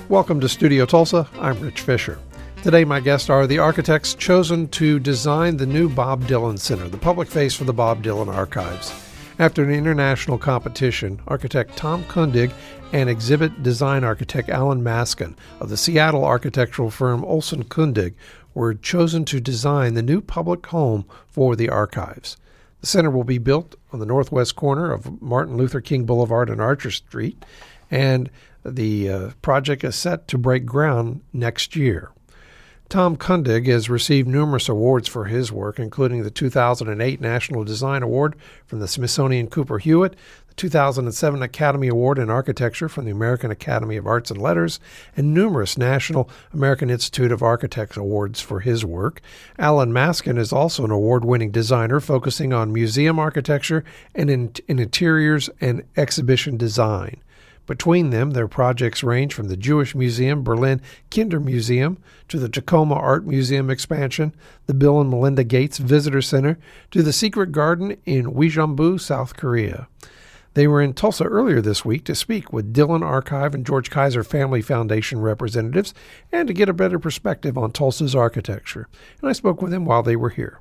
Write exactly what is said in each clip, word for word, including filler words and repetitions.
Welcome to Studio Tulsa. I'm Rich Fisher. Today my guests are the architects chosen to design the new Bob Dylan Center, the public face for the Bob Dylan Archives. After an international competition, architect Tom Kundig and exhibit design architect Alan Maskin of the Seattle architectural firm Olson Kundig were chosen to design the new public home for the archives. The center will be built on the northwest corner of Martin Luther King Boulevard and Archer Street, and the uh, project is set to break ground next year. Tom Kundig has received numerous awards for his work, including the two thousand eight National Design Award from the Smithsonian Cooper Hewitt, the two thousand seven Academy Award in Architecture from the American Academy of Arts and Letters, and numerous National American Institute of Architects awards for his work. Alan Maskin is also an award-winning designer focusing on museum architecture and in, in interiors and exhibition design. Between them, their projects range from the Jewish Museum Berlin Kinder Museum to the Tacoma Art Museum expansion, the Bill and Melinda Gates Visitor Center, to the Secret Garden in Uijeongbu, South Korea. They were in Tulsa earlier this week to speak with Dylan Archive and George Kaiser Family Foundation representatives and to get a better perspective on Tulsa's architecture. And I spoke with them while they were here.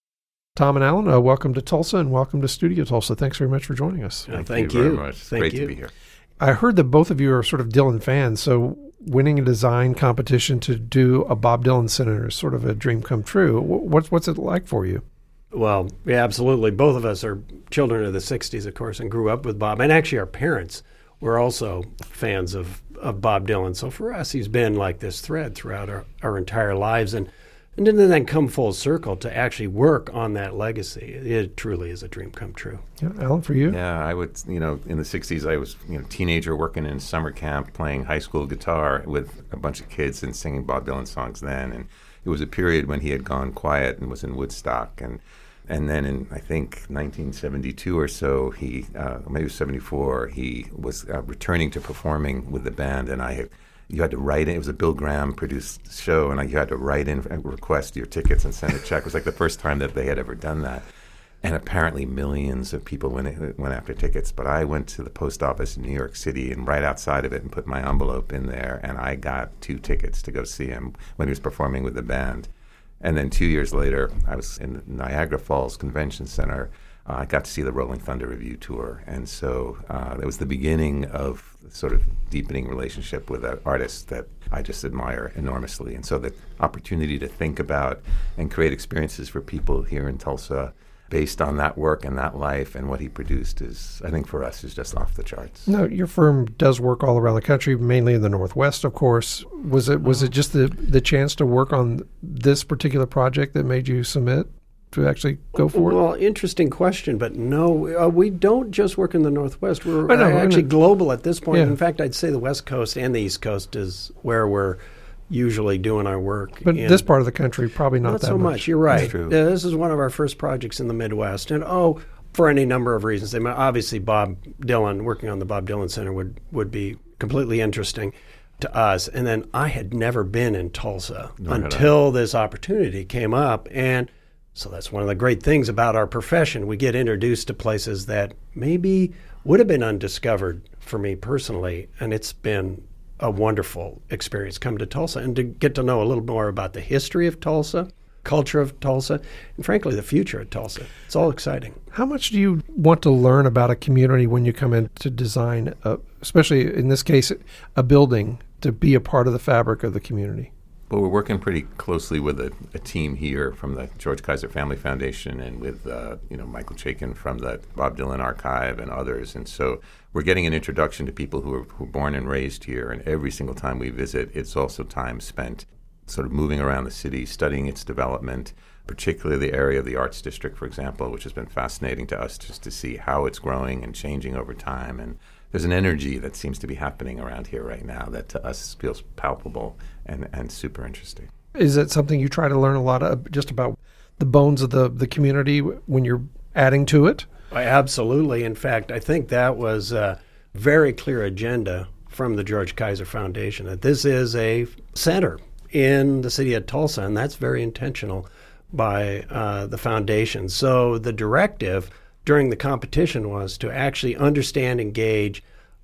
Tom and Alan, uh, welcome to Tulsa and welcome to Studio Tulsa. Thanks very much for joining us. Yeah, thank, thank you very much. It's Thank great you. to be here. I heard that both of you are sort of Dylan fans, so winning a design competition to do a Bob Dylan Center is sort of a dream come true. What's what's it like for you? Well, yeah, absolutely. Both of us are children of the sixties, of course, and grew up with Bob. And actually, our parents were also fans of, of Bob Dylan. So for us, he's been like this thread throughout our, our entire lives. And And then, then come full circle to actually work on that legacy. It truly is a dream come true. Yeah, Alan, for you? Yeah, I would, you know, in the sixties, I was, you know, teenager working in summer camp, playing high school guitar with a bunch of kids and singing Bob Dylan songs then. And it was a period when he had gone quiet and was in Woodstock. And and then in, I think, nineteen seventy-two or so, he, uh, maybe it was seventy-four, he was uh, returning to performing with the band. And I had You had to write in. It was a Bill Graham produced show, and you had to write in, request your tickets, and send a check. It was like the first time that they had ever done that. And apparently millions of people went, went after tickets. But I went to the post office in New York City and right outside of it and put my envelope in there, and I got two tickets to go see him when he was performing with the band. And then two years later, I was in the Niagara Falls Convention Center. Uh, I got to see the Rolling Thunder Revue tour, and so uh, it was the beginning of sort of deepening relationship with an artist that I just admire enormously. And so the opportunity to think about and create experiences for people here in Tulsa based on that work and that life and what he produced is, I think for us, is just off the charts. No, your firm does work all around the country, mainly in the Northwest, of course. Was it was it just the, the chance to work on this particular project that made you submit to actually go for well, it? Well, interesting question, but no, uh, we don't just work in the Northwest. We're I know, uh, actually I know. global at this point. Yeah. In fact, I'd say the West Coast and the East Coast is where we're usually doing our work. But in, this part of the country, probably not, not that so much. much. You're right. That's true. Uh, this is one of our first projects in the Midwest. And, oh, for any number of reasons. I mean, obviously, Bob Dylan, working on the Bob Dylan Center would, would be completely interesting to us. And then I had never been in Tulsa Nor had I. until this opportunity came up. And so that's one of the great things about our profession. We get introduced to places that maybe would have been undiscovered for me personally, and it's been a wonderful experience come to Tulsa and to get to know a little more about the history of Tulsa, culture of Tulsa, and frankly, the future of Tulsa. It's all exciting. How much do you want to learn about a community when you come in to design, a, especially in this case, a building to be a part of the fabric of the community? Well, we're working pretty closely with a, a team here from the George Kaiser Family Foundation and with uh, you know Michael Chaikin from the Bob Dylan Archive and others. And so we're getting an introduction to people who are, who are born and raised here. And every single time we visit, it's also time spent sort of moving around the city, studying its development, particularly the area of the Arts District, for example, which has been fascinating to us just to see how it's growing and changing over time. And there's an energy that seems to be happening around here right now that to us feels palpable and, and super interesting. Is it something you try to learn a lot of, just about the bones of the, the community when you're adding to it? Absolutely. In fact, I think that was a very clear agenda from the George Kaiser Foundation, that this is a center in the city of Tulsa, and that's very intentional by uh, the foundation. So the directive during the competition was to actually understand, engage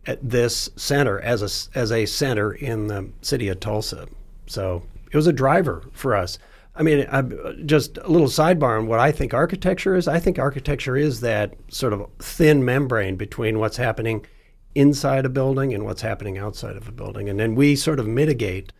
at this center as a, as a center in the city of Tulsa. So it was a driver for us. I mean, I, just a little sidebar on what I think architecture is. I think architecture is that sort of thin membrane between what's happening inside a building and what's happening outside of a building. And then we sort of mitigate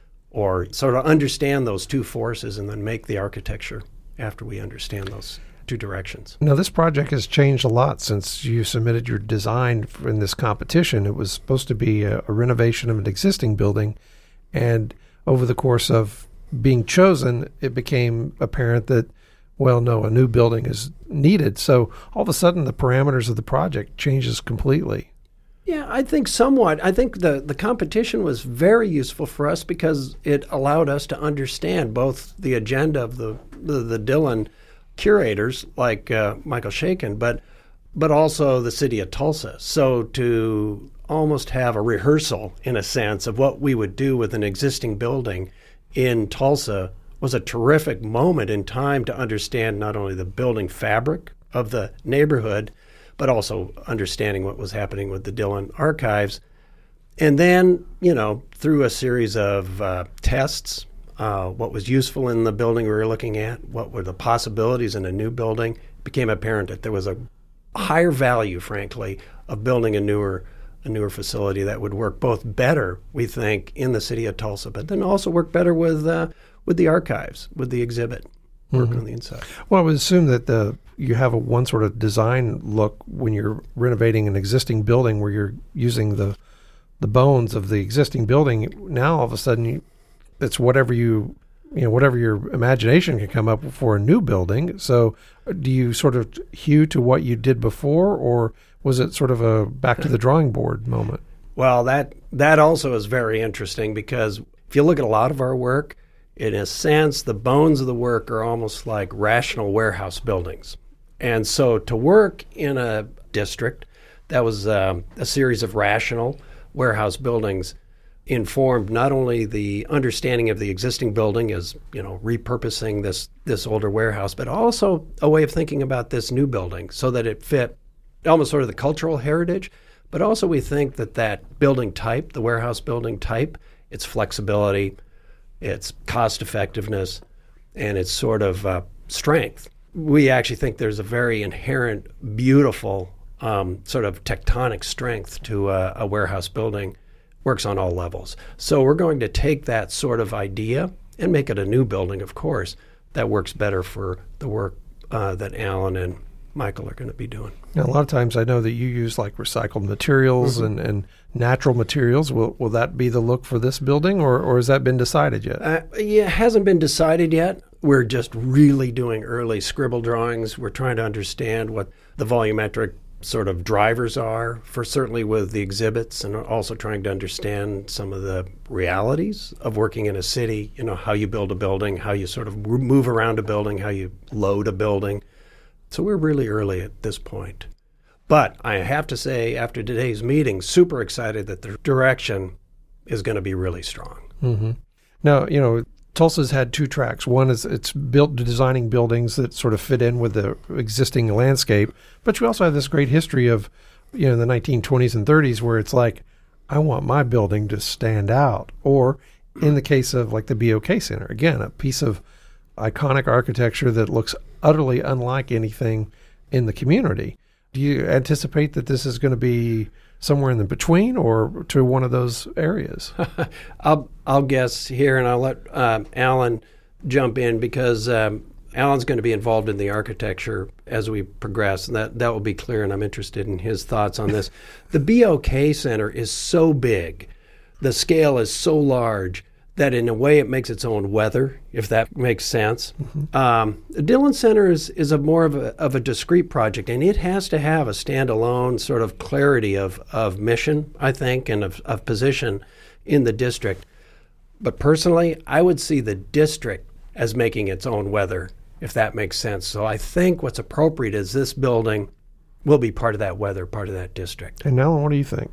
or sort of understand those two forces and then make the architecture after we understand those two directions. Now, this project has changed a lot since you submitted your design in this competition. It was supposed to be a, a renovation of an existing building, and over the course of being chosen, it became apparent that, well, no, a new building is needed. So all of a sudden, the parameters of the project changes completely. Yeah, I think somewhat. I think the, the competition was very useful for us because it allowed us to understand both the agenda of the the, the Dillon curators like uh, Michael Shakin, but but also the city of Tulsa. So to almost have a rehearsal, in a sense, of what we would do with an existing building in Tulsa was a terrific moment in time to understand not only the building fabric of the neighborhood, but also understanding what was happening with the Dillon archives. And then, you know, through a series of uh, tests, uh, what was useful in the building we were looking at, what were the possibilities in a new building, it became apparent that there was a higher value, frankly, of building a newer a newer facility that would work both better, we think, in the city of Tulsa, but then also work better with uh, with the archives, with the exhibit, working mm-hmm. on the inside. Well, I would assume that the you have a one sort of design look when you're renovating an existing building where you're using the the bones of the existing building. Now, all of a sudden, you, it's whatever you you know whatever your imagination can come up with for a new building. So, do you sort of hew to what you did before, or was it sort of a back to the drawing board moment? Well, that that also is very interesting because if you look at a lot of our work, in a sense, the bones of the work are almost like rational warehouse buildings. And so to work in a district that was um, a series of rational warehouse buildings informed not only the understanding of the existing building as, you know, repurposing this this older warehouse, but also a way of thinking about this new building so that it fit almost sort of the cultural heritage. But also we think that that building type, the warehouse building type, its flexibility, its cost effectiveness, and its sort of uh, strength. We actually think there's a very inherent, beautiful um, sort of tectonic strength to uh, a warehouse building. Works on all levels. So we're going to take that sort of idea and make it a new building, of course, that works better for the work uh, that Alan and Michael are going to be doing. Now, a lot of times I know that you use like recycled materials mm-hmm. and, and natural materials. Will will that be the look for this building, or, or has that been decided yet? Uh, yeah, it hasn't been decided yet. We're just really doing early scribble drawings. We're trying to understand what the volumetric sort of drivers are for certainly with the exhibits, and also trying to understand some of the realities of working in a city, you know, how you build a building, how you sort of move around a building, how you load a building. So we're really early at this point. But I have to say, after today's meeting, super excited that the direction is going to be really strong. Mm-hmm. Now, you know, Tulsa's had two tracks. One is it's built designing buildings that sort of fit in with the existing landscape, but you also have this great history of, you know, the nineteen twenties and thirties where it's like, I want my building to stand out. Or in the case of like the B O K Center, again, a piece of iconic architecture that looks utterly unlike anything in the community. Do you anticipate that this is going to be somewhere in the between or to one of those areas? I'll I'll guess here, and I'll let um, Alan jump in because um, Alan's going to be involved in the architecture as we progress, and that, that will be clear, and I'm interested in his thoughts on this. The B O K Center is so big, the scale is so large, that in a way it makes its own weather, if that makes sense. Mm-hmm. Um, the Dillon Center is, is a more of a, of a discrete project, and it has to have a standalone sort of clarity of, of mission, I think, and of, of position in the district. But personally, I would see the district as making its own weather, if that makes sense. So I think what's appropriate is this building will be part of that weather, part of that district. And Alan, what do you think?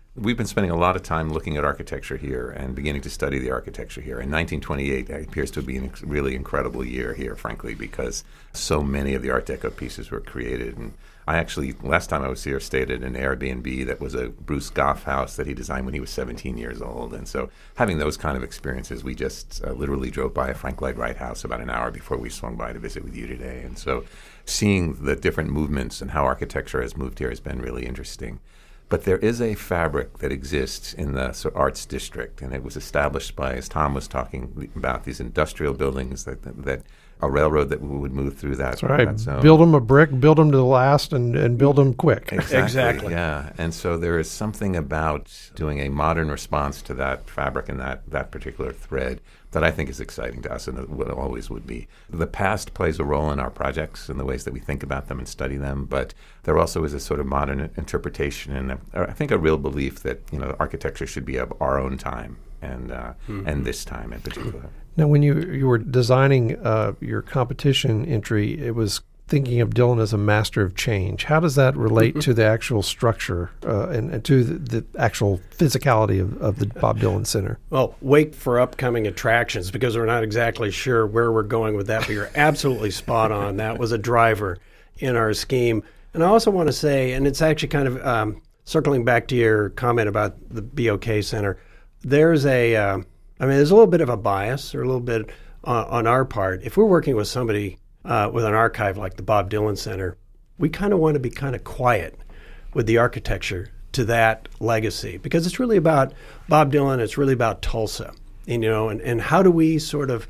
We've been spending a lot of time looking at architecture here and beginning to study the architecture here. And nineteen twenty-eight appears to be a ex- really incredible year here, frankly, because so many of the Art Deco pieces were created. And I actually, last time I was here, stayed at an Airbnb that was a Bruce Goff house that he designed when he was seventeen years old. And so having those kind of experiences, we just uh, literally drove by a Frank Lloyd Wright house about an hour before we swung by to visit with you today. And so seeing the different movements and how architecture has moved here has been really interesting. But there is a fabric that exists in the so, arts district, and it was established by, as Tom was talking about, these industrial buildings that that, that a railroad that would move through that. That's right. That zone. Build them a brick, build them to the last, and, and build them quick. Exactly, Exactly. Yeah. And so there is something about doing a modern response to that fabric and that, that particular thread that I think is exciting to us, and it will, always would be. The past plays a role in our projects and the ways that we think about them and study them, but there also is a sort of modern interpretation and a, I think a real belief that, you know, architecture should be of our own time and uh, mm-hmm. and this time in particular. Now, when you you were designing uh, your competition entry, it was thinking of Dylan as a master of change. How does that relate mm-hmm. to the actual structure uh, and, and to the, the actual physicality of, of the Bob Dylan Center? Well, wait for upcoming attractions, because we're not exactly sure where we're going with that, but you're absolutely spot on. That was a driver in our scheme. And I also want to say, and it's actually kind of um, circling back to your comment about the B O K Center, there's a, uh, I mean, there's a little bit of a bias or a little bit uh, on our part. If we're working with somebody Uh, with an archive like the Bob Dylan Center, we kind of want to be kind of quiet with the architecture to that legacy, because it's really about Bob Dylan, it's really about Tulsa, and, you know, and, and how do we sort of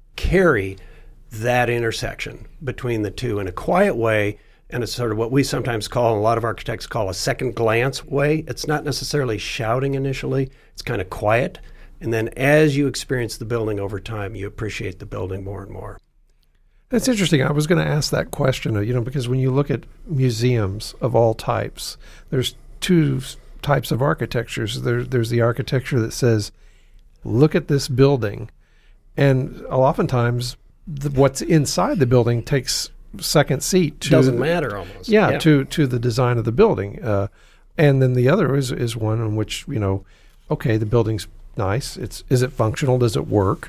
carry that intersection between the two in a quiet way, and it's sort of what we sometimes call, a lot of architects call, a second glance way. It's not necessarily shouting initially, it's kind of quiet, and then as you experience the building over time, you appreciate the building more and more. That's interesting. I was going to ask that question, you know, because when you look at museums of all types, there's two types of architectures. There, there's the architecture that says, look at this building. And oftentimes, the, what's inside the building takes second seat. To Doesn't matter almost. Yeah, yeah, to to the design of the building. Uh, and then the other is, is one in which, you know, okay, the building's nice. It's Is it functional? Does it work?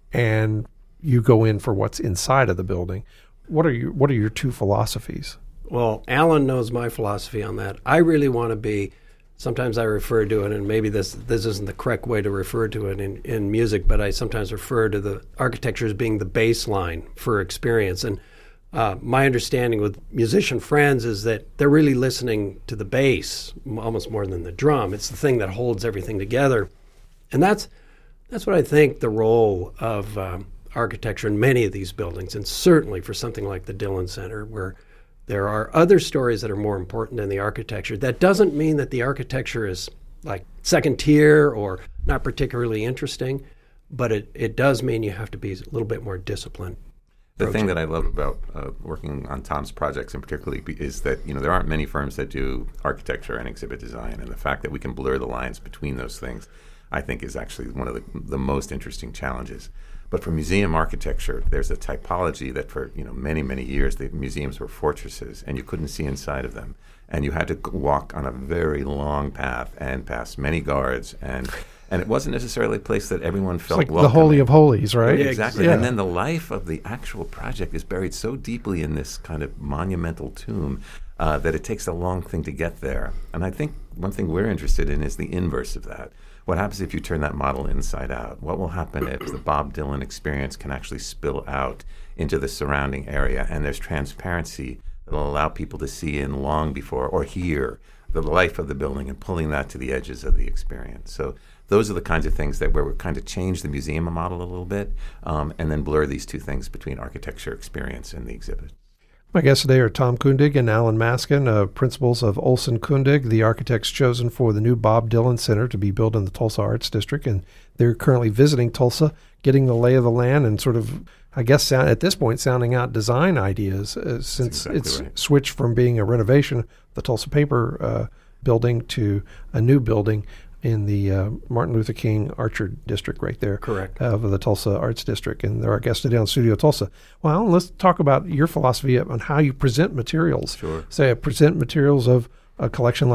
And you go in for what's inside of the building. What are your What are your two philosophies? Well, Alan knows my philosophy on that. I really want to be, sometimes I refer to it, and maybe this this isn't the correct way to refer to it in, in music, but I sometimes refer to the architecture as being the baseline for experience. And uh, my understanding with musician friends is that they're really listening to the bass almost more than the drum. It's the thing that holds everything together. And that's, that's what I think the role of um, architecture in many of these buildings, and certainly for something like the Dylan Center, where there are other stories that are more important than the architecture. That doesn't mean that the architecture is like second tier or not particularly interesting, but it, it does mean you have to be a little bit more disciplined. The thing that I love about uh, working on Tom's projects in particular is that, you know, there aren't many firms that do architecture and exhibit design, and the fact that we can blur the lines between those things, I think, is actually one of the, the most interesting challenges. But for museum architecture, there's a typology that for, you know, many, many years, the museums were fortresses, and you couldn't see inside of them. And you had to walk on a very long path and past many guards, and and it wasn't necessarily a place that everyone felt it's like welcome. The Holy of Holies, right? Yeah, exactly. Yeah. And then the life of the actual project is buried so deeply in this kind of monumental tomb uh, that it takes a long thing to get there. And I think one thing we're interested in is the inverse of that. What happens if you turn that model inside out? What will happen if the Bob Dylan experience can actually spill out into the surrounding area, and there's transparency that will allow people to see in long before or hear the life of the building and pulling that to the edges of the experience. So those are the kinds of things that where we kind of change the museum model a little bit um, and then blur these two things between architecture experience and the exhibit. My guests today are Tom Kundig and Alan Maskin, uh, principals of Olson Kundig, the architects chosen for the new Bob Dylan Center to be built in the Tulsa Arts District. And they're currently visiting Tulsa, getting the lay of the land, and sort of, I guess, sound, at this point, sounding out design ideas uh, since exactly it's right. switched from being a renovation of the Tulsa Paper uh, building to a new building in the uh, Martin Luther King Archer District right there. Correct. Of the Tulsa Arts District. And they're our guests today on Studio Tulsa. Well, Alan, let's talk about your philosophy on how you present materials. Sure. Say, present materials of a collection like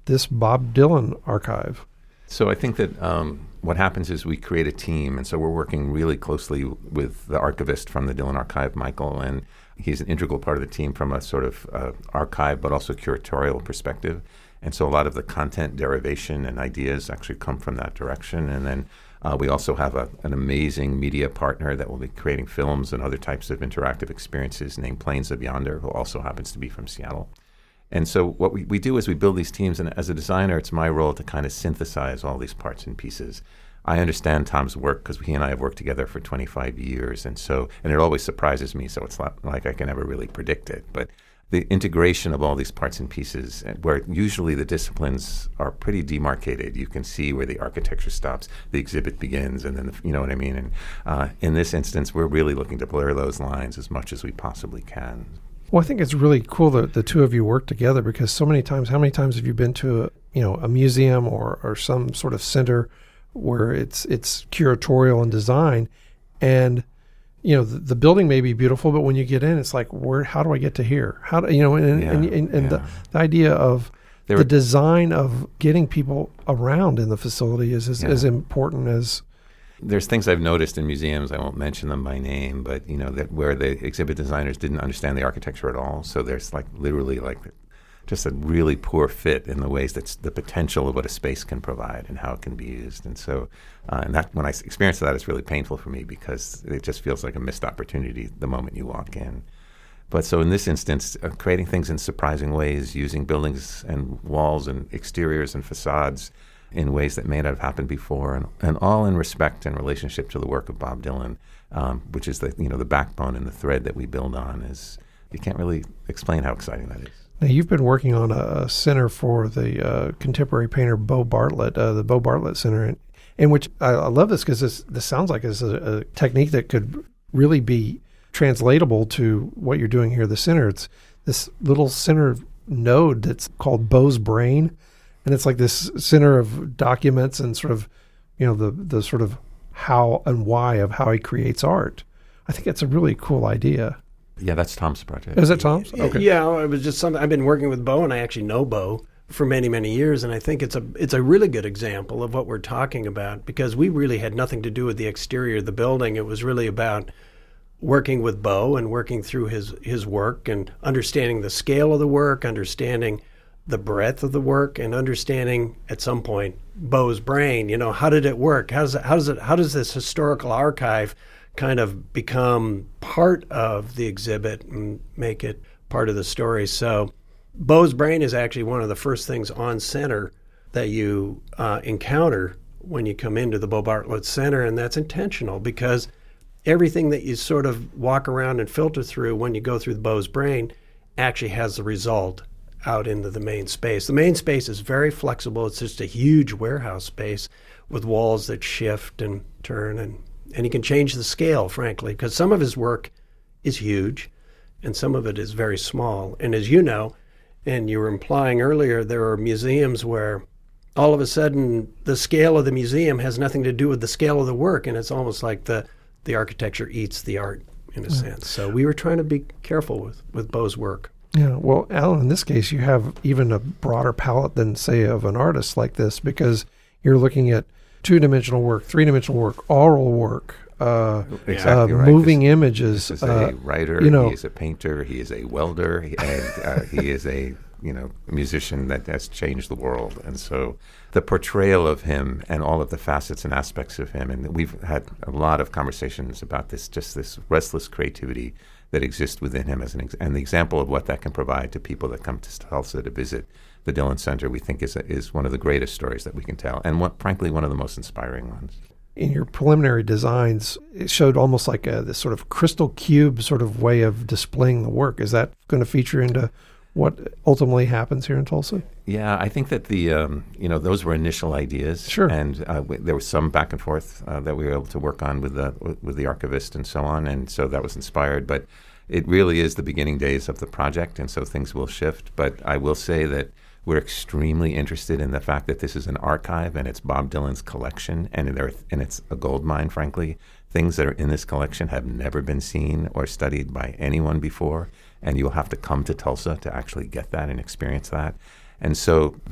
this Bob Dylan archive? So I think that um, what happens is we create a team, and so we're working really closely with the archivist from the Dylan Archive, Michael, and he's an integral part of the team from a sort of uh, archive but also curatorial perspective. And so a lot of the content derivation and ideas actually come from that direction. And then uh, we also have a, an amazing media partner that will be creating films and other types of interactive experiences named Plains of Yonder, who also happens to be from Seattle. And so what we, we do is we build these teams, and as a designer, it's my role to kind of synthesize all these parts and pieces. I understand Tom's work because he and I have worked together for twenty-five years, and so and it always surprises me, so it's not like I can ever really predict it. But the integration of all these parts and pieces, where usually the disciplines are pretty demarcated. You can see where the architecture stops, the exhibit begins, and then, the, you know what I mean? And uh, in this instance, we're really looking to blur those lines as much as we possibly can. Well, I think it's really cool that the two of you work together, because so many times, how many times have you been to a, you know, a museum or, or some sort of center where it's it's curatorial and design, and you know, the, the building may be beautiful, but when you get in, it's like, where? How do I get to here? How do you know? And yeah, and, and, and yeah. the, the idea of there the were, design of getting people around in the facility is as, yeah. as important as. There's things I've noticed in museums. I won't mention them by name, but you know that where the exhibit designers didn't understand the architecture at all. So there's like literally like just a really poor fit in the ways that's the potential of what a space can provide and how it can be used. And so, uh, and that when I experience that, it's really painful for me because it just feels like a missed opportunity the moment you walk in. But so in this instance, uh, creating things in surprising ways, using buildings and walls and exteriors and facades in ways that may not have happened before, and, and all in respect and relationship to the work of Bob Dylan, um, which is the you know the backbone and the thread that we build on. Is you can't really explain how exciting that is. Now, you've been working on a center for the uh, contemporary painter Bo Bartlett, uh, the Bo Bartlett Center, in, in which I, I love this because this, this sounds like it's a, a technique that could really be translatable to what you're doing here at the center. It's this little center node that's called Bo's Brain, and it's like this center of documents and sort of, you know, the the sort of how and why of how he creates art. I think it's a really cool idea. Yeah, that's Tom's project. Is that Tom's? Okay. Yeah, it was just something. I've been working with Bo, and I actually know Bo for many, many years, and I think it's a it's a really good example of what we're talking about because we really had nothing to do with the exterior of the building. It was really about working with Bo and working through his his work and understanding the scale of the work, understanding the breadth of the work, and understanding at some point Bo's brain. You know, how did it work? How does it, how does it how does this historical archive kind of become part of the exhibit and make it part of the story? So Bo's Brain is actually one of the first things on center that you uh, encounter when you come into the Bo Bartlett Center, and that's intentional because everything that you sort of walk around and filter through when you go through the Bo's Brain actually has the result out into the main space. The main space is very flexible. It's just a huge warehouse space with walls that shift and turn, and And he can change the scale, frankly, because some of his work is huge and some of it is very small. And as you know, and you were implying earlier, there are museums where all of a sudden the scale of the museum has nothing to do with the scale of the work, and it's almost like the, the architecture eats the art in a yeah. sense. So we were trying to be careful with, with Bo's work. Yeah, well, Alan, in this case, you have even a broader palette than, say, of an artist like this because you're looking at two-dimensional work, three-dimensional work, oral work, uh, exactly uh, right. moving this, images. This is uh, a writer. You know, he is a painter. He is a welder, he, and uh, he is a you know musician that has changed the world. And so the portrayal of him and all of the facets and aspects of him, and we've had a lot of conversations about this, just this restless creativity that exists within him, as an ex- and the example of what that can provide to people that come to Tulsa to visit the Dylan Center, we think is a, is one of the greatest stories that we can tell, and what, frankly, one of the most inspiring ones. In your preliminary designs, it showed almost like a, this sort of crystal cube sort of way of displaying the work. Is that going to feature into what ultimately happens here in Tulsa? Yeah, I think that the um, you know those were initial ideas, sure, and uh, w- there was some back and forth uh, that we were able to work on with the with the archivist and so on, and so that was inspired. But it really is the beginning days of the project, and so things will shift. But I will say that we're extremely interested in the fact that this is an archive and it's Bob Dylan's collection, and there and it's a gold mine, frankly. Things that are in this collection have never been seen or studied by anyone before, and you'll have to come to Tulsa to actually get that and experience that. And so the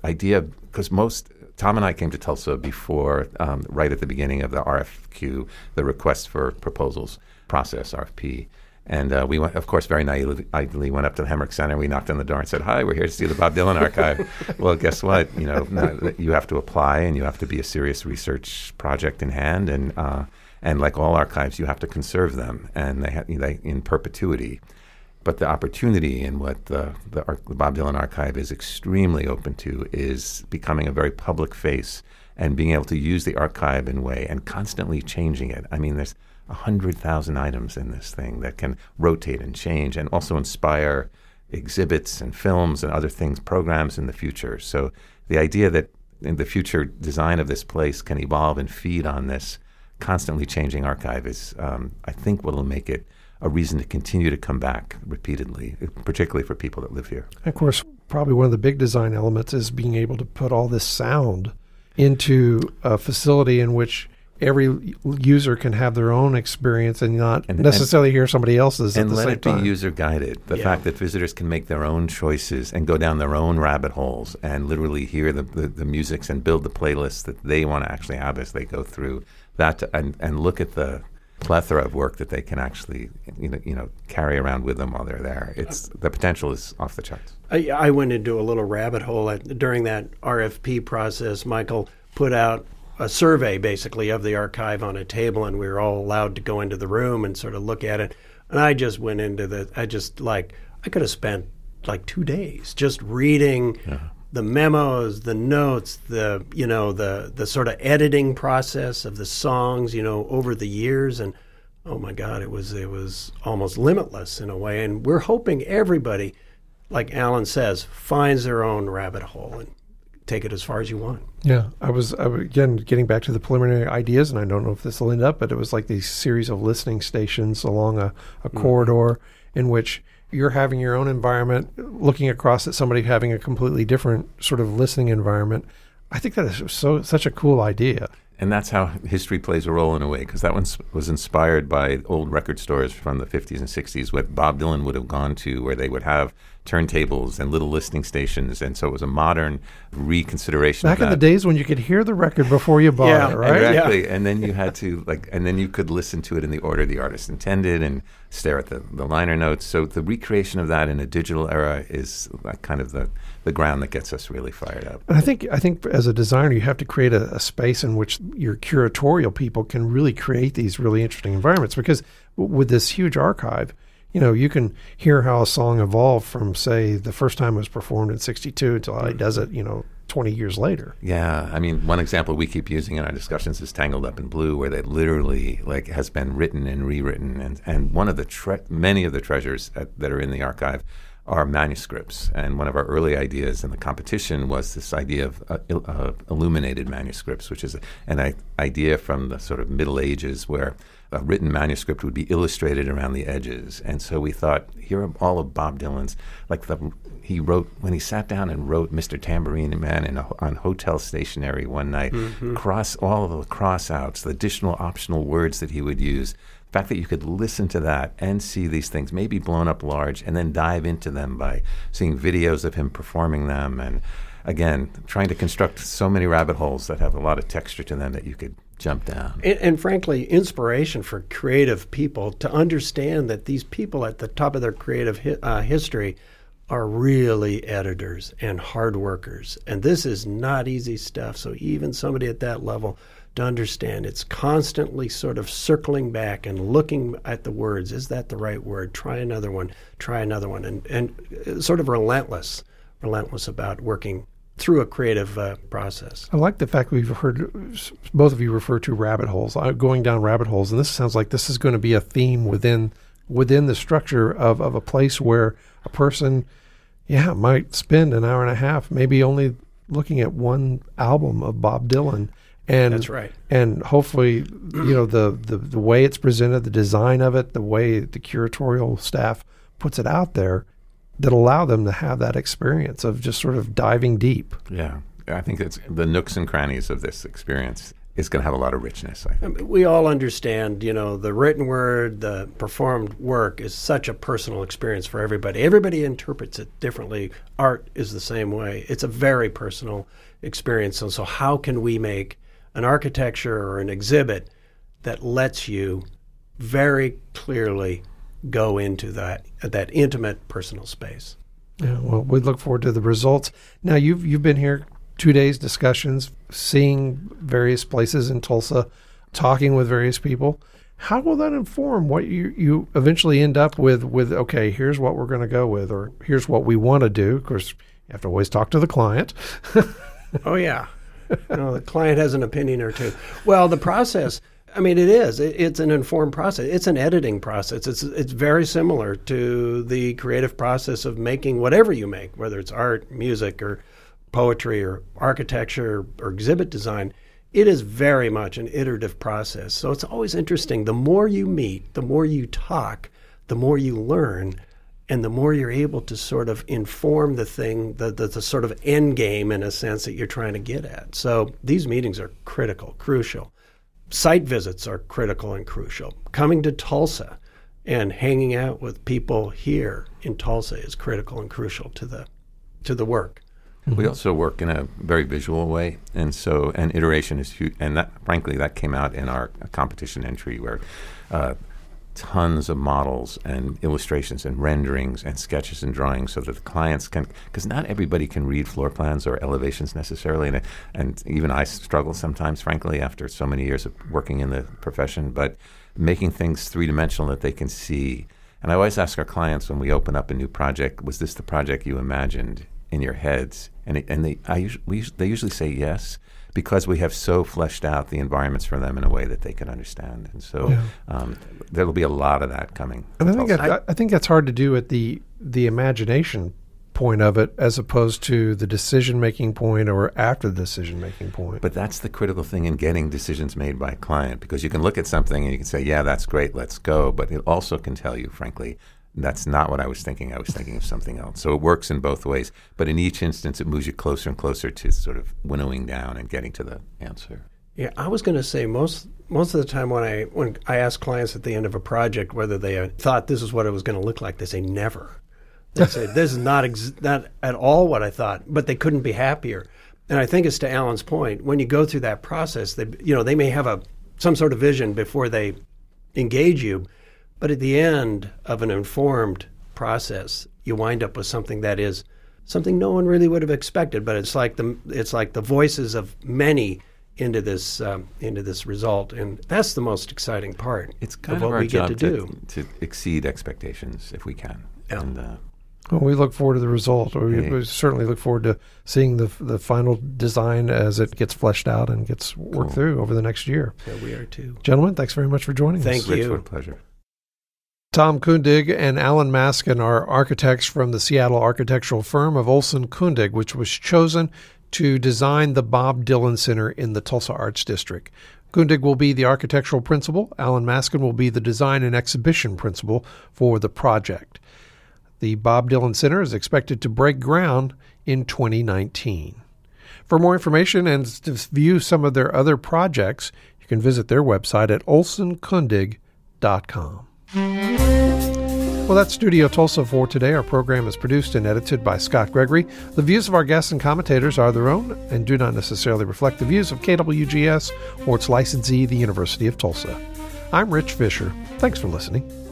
idea, because most, Tom and I came to Tulsa before, um, right at the beginning of the R F Q, the request for proposals process, R F P. And uh, we went, of course, very naively, naively went up to the Hemrick Center. We knocked on the door and said, "Hi, we're here to see the Bob Dylan archive." Well, guess what? You know, now you have to apply, and you have to be a serious research project in hand, and uh, and like all archives, you have to conserve them, and they, ha- they in perpetuity. But the opportunity in what the, the, Ar- the Bob Dylan archive is extremely open to is becoming a very public face and being able to use the archive in a way and constantly changing it. I mean, there's one hundred thousand items in this thing that can rotate and change and also inspire exhibits and films and other things, programs in the future. So the idea that in the future design of this place can evolve and feed on this constantly changing archive is, um, I think, what will make it a reason to continue to come back repeatedly, particularly for people that live here. Of course, probably one of the big design elements is being able to put all this sound into a facility in which every user can have their own experience and not and, necessarily and, hear somebody else's and at the let same it time. be user-guided. The yeah. fact that visitors can make their own choices and go down their own rabbit holes and literally hear the, the, the musics and build the playlists that they want to actually have as they go through that, to, and, and look at the plethora of work that they can actually you know, you know carry around with them while they're there. It's the potential is off the charts. I, I went into a little rabbit hole at, during that R F P process. Michael put out a survey basically of the archive on a table, and we were all allowed to go into the room and sort of look at it. And I just went into the, I just like, I could have spent like two days just reading yeah. the memos, the notes, the, you know, the, the sort of editing process of the songs, you know, over the years. And oh my God, it was, it was almost limitless in a way. And we're hoping everybody, like Alan says, finds their own rabbit hole and take it as far as you want. Yeah, I was, I was, again, getting back to the preliminary ideas, and I don't know if this will end up, but it was like these series of listening stations along a, a mm-hmm. corridor in which you're having your own environment, looking across at somebody having a completely different sort of listening environment. I think that is so such a cool idea. And that's how history plays a role in a way, because that one was inspired by old record stores from the fifties and sixties, what Bob Dylan would have gone to, where they would have turntables and little listening stations. And so it was a modern reconsideration Back of that. in the days when you could hear the record before you bought yeah, it, right? Exactly. Yeah. And then you had to, like, and then you could listen to it in the order the artist intended and stare at the, the liner notes. So the recreation of that in a digital era is like kind of the, the ground that gets us really fired up. And I think I think as a designer, you have to create a, a space in which your curatorial people can really create these really interesting environments, because w- with this huge archive, you know, you can hear how a song evolved from, say, the first time it was performed in sixty-two until he does it, you know, twenty years later. Yeah. I mean, one example we keep using in our discussions is Tangled Up in Blue, where they literally, like, has been written and rewritten. And, and one of the, tre- many of the treasures at, that are in the archive are manuscripts. And one of our early ideas in the competition was this idea of uh, il- uh, illuminated manuscripts, which is a, an I- idea from the sort of Middle Ages where a written manuscript would be illustrated around the edges. And so we thought, here are all of Bob Dylan's, like the, he wrote, when he sat down and wrote Mister Tambourine Man in a, on hotel stationery one night, mm-hmm. cross all of the cross-outs, the additional optional words that he would use. The fact that you could listen to that and see these things maybe blown up large and then dive into them by seeing videos of him performing them. And again, trying to construct so many rabbit holes that have a lot of texture to them that you could jump down. And, and frankly, inspiration for creative people to understand that these people at the top of their creative hi- uh, history are really editors and hard workers. And this is not easy stuff. So even somebody at that level to understand it's constantly sort of circling back and looking at the words. Is that the right word? Try another one. Try another one. And, and sort of relentless, relentless about working through a creative uh, process. I like the fact we've heard both of you refer to rabbit holes, uh, going down rabbit holes, and this sounds like this is going to be a theme within within the structure of, of a place where a person, yeah, might spend an hour and a half, maybe only looking at one album of Bob Dylan. And that's right. And hopefully, you know, the, the, the way it's presented, the design of it, the way the curatorial staff puts it out there, that allow them to have that experience of just sort of diving deep. Yeah. I think it's the nooks and crannies of this experience. is going to have a lot of richness, I think. I mean, we all understand, you know, the written word, the performed work is such a personal experience for everybody. Everybody interprets it differently. Art is the same way. It's a very personal experience. And so how can we make an architecture or an exhibit that lets you very clearly go into that that intimate personal space? Yeah, well, we look forward to the results. Now, you've you've been here two days discussions, seeing various places in Tulsa, talking with various people. How will that inform what you, you eventually end up with, with, okay, here's what we're going to go with, or here's what we want to do? Of course, you have to always talk to the client. Oh, yeah. You know, the client has an opinion or two. Well, the process, I mean, it is. It, it's an informed process. It's an editing process. It's it's very similar to the creative process of making whatever you make, whether it's art, music, or poetry, or architecture, or exhibit design. It is very much an iterative process. So it's always interesting. The more you meet, the more you talk, the more you learn, and the more you're able to sort of inform the thing, the, the, the sort of end game, in a sense, that you're trying to get at. So these meetings are critical, crucial. Site visits are critical and crucial. Coming to Tulsa and hanging out with people here in Tulsa is critical and crucial to the to the work. We also work in a very visual way, and so and iteration is huge. And that, frankly, that came out in our competition entry, where uh, tons of models and illustrations and renderings and sketches and drawings, so that the clients can, because not everybody can read floor plans or elevations necessarily, and and even I struggle sometimes, frankly, after so many years of working in the profession. But making things three dimensional that they can see. And I always ask our clients when we open up a new project, was this the project you imagined in your heads? And it, and they I usually, we, they usually say yes, because we have so fleshed out the environments for them in a way that they can understand. And so yeah. um, there will be a lot of that coming. And I think that, I, I think that's hard to do at the the imagination point of it, as opposed to the decision-making point or after the decision-making point. But that's the critical thing in getting decisions made by a client, because you can look at something and you can say, yeah, that's great, let's go. But it also can tell you, frankly, that's not what I was thinking. I was thinking of something else. So it works in both ways. But in each instance, it moves you closer and closer to sort of winnowing down and getting to the answer. Yeah, I was going to say most most of the time when I when I ask clients at the end of a project whether they thought this is what it was going to look like, they say never. They say this is not ex- not at all what I thought, but they couldn't be happier. And I think it's to Alan's point, when you go through that process, they you know they may have a some sort of vision before they engage you. But at the end of an informed process, you wind up with something that is something no one really would have expected. But it's like the it's like the voices of many into this um, into this result, and that's the most exciting part. It's kind of, of what our we job get to, to do to exceed expectations if we can. Yeah. And, uh, well, we look forward to the result. We, yeah. we certainly look forward to seeing the the final design as it gets fleshed out and gets worked Cool. through over the next year. Yeah, we are too. Gentlemen, thanks very much for joining Thank us. you. Rich, what a pleasure. Tom Kundig and Alan Maskin are architects from the Seattle architectural firm of Olson Kundig, which was chosen to design the Bob Dylan Center in the Tulsa Arts District. Kundig will be the architectural principal. Alan Maskin will be the design and exhibition principal for the project. The Bob Dylan Center is expected to break ground in twenty nineteen. For more information and to view some of their other projects, you can visit their website at olson kundig dot com. Well, that's Studio Tulsa for today. Our program is produced and edited by Scott Gregory. The views of our guests and commentators are their own and do not necessarily reflect the views of K W G S or its licensee, the University of Tulsa. I'm Rich Fisher. Thanks for listening.